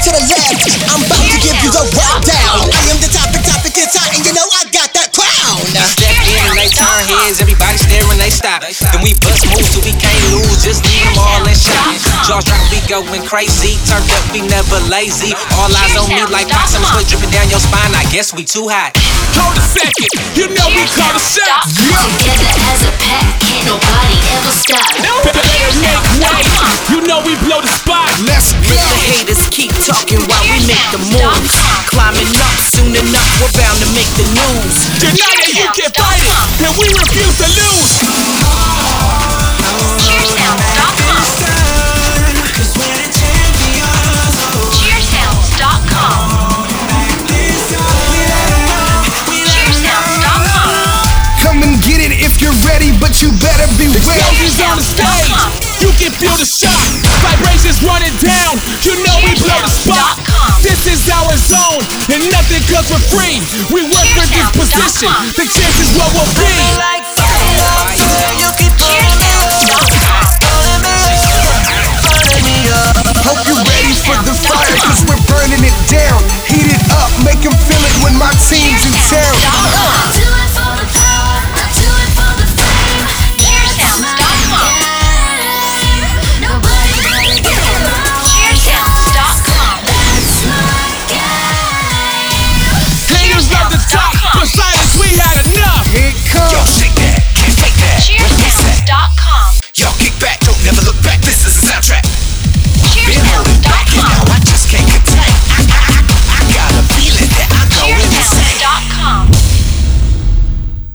to the left. I'm about to give you the rundown. I am the topic is hot, and you know I got that crown. Step in and they turn heads, everybody staring, they stop. Then we bust moves till we can't lose, just leave them all in shock. Jaws drop, we going crazy, turned up, we never lazy. All eyes on me like possum, split dripping down your spine, I guess we too hot. Hold a second, you know we call the shots. Together as a pack, can't nobody ever stop. Better make way, you know we blow the spot. Let's go. Let the haters keep talking while we make the moves. Climbing up soon enough, we're bound to make the news. United you can fight it, and we refuse to lose. Cheersounds.com. Cheersounds.com. Cheersounds.com. Come and get it if you're ready, but you better be ready. Explosions on the stage, you can feel the shock. Vibrations running down, you know we blow the spot. This is our zone, and nothing comes for free. We work for this position, the chance is what we'll be. Hope you're ready for the fire, cause we're burning it down. Heat